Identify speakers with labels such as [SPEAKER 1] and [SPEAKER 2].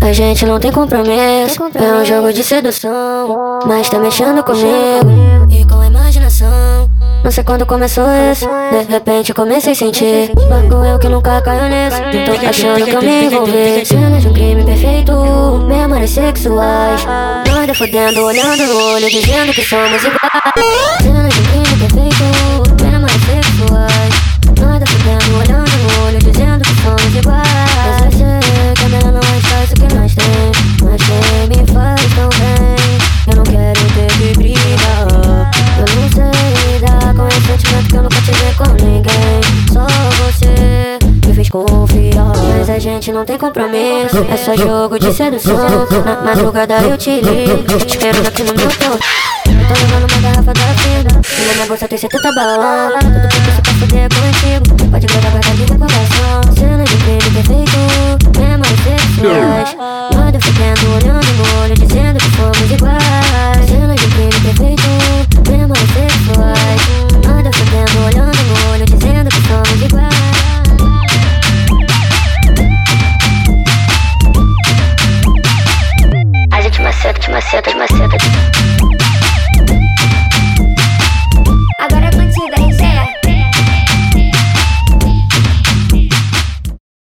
[SPEAKER 1] A gente não tem compromisso, é um jogo de sedução, mas tá mexendo comigo e com a imaginação. Não sei quando começou isso, de repente eu comecei a sentir. Logo eu que nunca caio nisso, tô achando que eu me envolvi. Cenas de um crime perfeito, memórias sexuais, nós defodendo, olhando no olho, dizendo que somos iguais. Cenas de um crime perfeito, memórias sexuais, nós defodendo, olhando no olho, dizendo que somos iguais. Mas eu sei que a melhor não faz o que nós tem, mas quem me faz tão bem, eu não quero ter que brigar. Eu não sei lidar com esse sentimento que eu nunca tive com ninguém. Só você me fez confiar, mas a gente não tem compromisso, é só jogo de sedução. Na madrugada eu te ligo, espero aqui no meu corpo. Eu tô levando uma garrafa da fina, e na minha bolsa tem 70 balão. Tudo que você pode fazer é contigo, pode guardar, guardar de recordação. Cena de crime perfeito, memórias sexuais, nós defendendo, olhando no olho, dizendo que somos iguais. Cena de crime perfeito, memórias sexuais, nós defendendo, olhando no olho, dizendo que somos iguais. A gente maceta, te maceta, te maceta.